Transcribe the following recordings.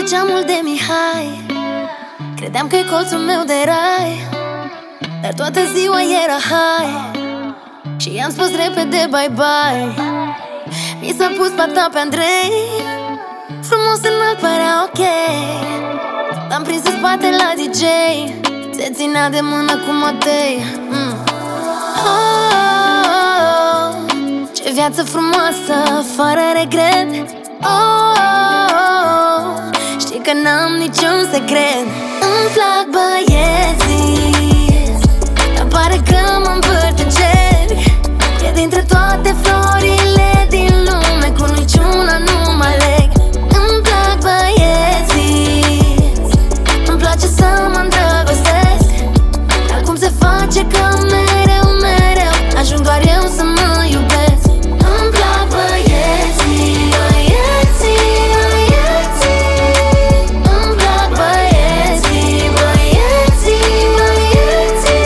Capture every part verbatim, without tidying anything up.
geamul de Mihai, credeam că e colțul meu de rai, dar toată ziua era hai și i-am spus repede bye-bye. Mi s-a pus pata pe Andrei, frumos înalt părea ok. L-am prins în spate la D J, se ținea de mână cu Matei. mm. oh, oh, oh, Ce viață frumoasă, fără regret. oh, oh, oh, Știi că n-am niciun secret. Îmi plac băieții, dar pare că mă învârt în cerc. E dintre toate florile din lume, cu niciuna nu mă aleg. Îmi plac băieții, îmi place să mă îndrăgostesc, dar cum se face că mereu, mereu ajung doar eu să mă iubesc. Îmi plac băieții, băieții, băieții. Îmi plac băieții, băieții, băieții.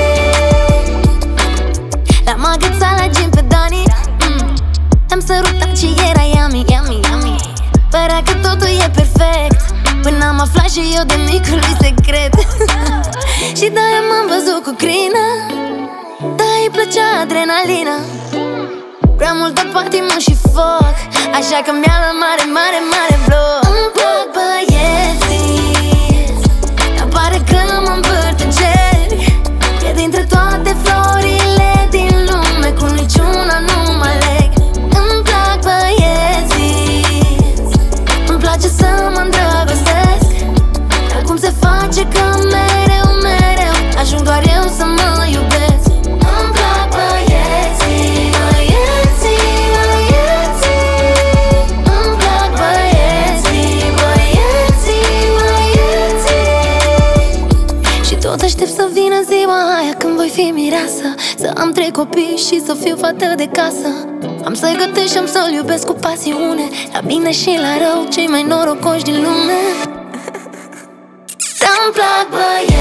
L-am agățat la gym pe Dani, mm. Am sărutat și era yummy, yummy, yummy. Părea că totul e perfect, până am aflat și eu de micului secret. Și de-aia m-am văzut cu crină, da, îi plăcea adrenalina. Prea multă patimă și foc, așa că mi-a luat mare, mare, mare bloc. Îmi plac băieții, dar pare că mă învârt în cerc. E dintre toate florile din lume, cu niciuna nu mă aleg. Îmi plac băieții, îmi place să mă îndrăgostesc, dar cum se face că mereu, mereu ajung doar eu să mă iubesc. Îmi plac băieții, băieții, băieții. Îmi plac băieții, băieții, băieții. Și tot aștept să vină ziua aia când voi fi mireasă, să am trei copii și să fiu fată de casă. Am să-i gătesc și am să-l iubesc cu pasiune, la bine și la rău, cei mai norocoși din lume. Îmi plac băieții.